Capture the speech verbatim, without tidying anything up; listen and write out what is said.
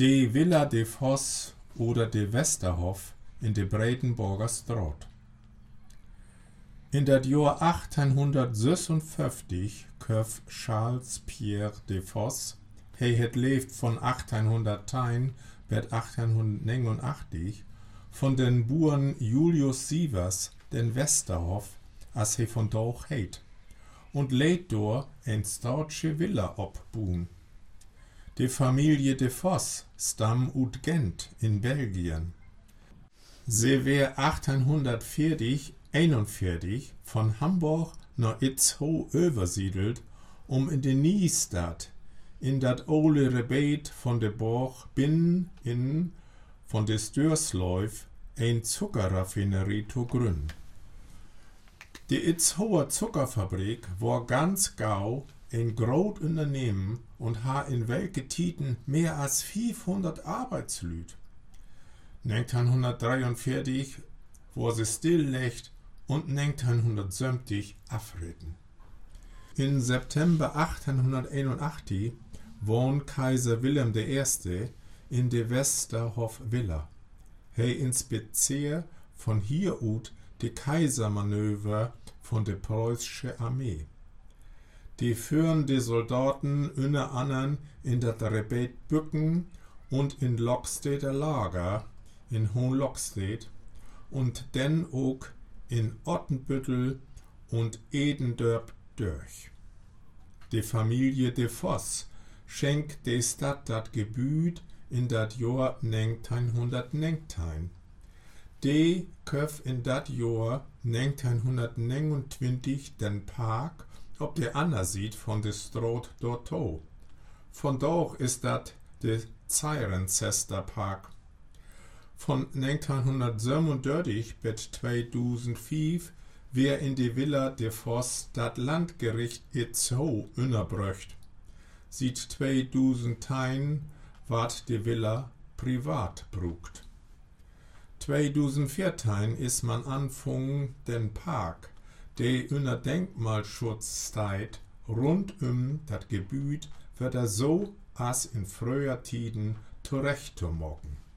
De Villa de Vos oder de Westerhof in de Breitenborger Straat. In dat Jahr achttienhundertsesenfünfzig köf Charles Pierre de Vos, hij het leeft von achttienhundertein bis achttienhundertneunundachtzig, von den Buren Julius Sievers den Westerhof, as he von doch heet, und leed door een stoutsche Villa opboen. De Familie de Vos stam uit Gent in Belgien. Sie wär achttienhundertvierzig einundvierzig von Hamburg nach Itzehoe übersiedelt, um in de Niestad, in dat ole Rebeet von de Borg binnen in von de Steursleuf een Zuckerraffinerie zu gründen. Die Itzehoer Zuckerfabrik war ganz gau ein groot Unternehmen und ha in welke Titen mehr als vierhundert Arbeitslüt. neunzehnhundertdreiundvierzig war sie stillgelegt und neunzehnhundertsiebzig afritten. In September achtzehnhunderteinundachtzig wohnt Kaiser Wilhelm der Erste in de Westerhof Villa. Hij inspiziert von hier ut die Kaisermanöver von der preußische Armee. Die führen die Soldaten unter anderem in dat Rebeet Bücken und in Locksteder Lager in Hohenlockstedt und denn auch in Ottenbüttel und Edendorp durch. Die Familie de Vos schenkt de Stadt dat Gebüt in dat Jahr neunzehnhundertneunzehn. De köf in dat Jahr neunzehnhundertneunundzwanzig den Park ob der Annersied von de Straat dorto. Von doch ist dat de Cirencester Park. Von neunzehnhundertsiebenundvierzig bis zweitausendfünf wär in de Villa de Vos dat Landgericht Itzehoe unterbröcht. Seit zweitausendein ward de Villa privat brukt. zweitausendvierzehn is man anfungen den Park, de unter Denkmalschutz steit, rund um dat Gebüt wird er so as in früher Tiden zurechtzumocken.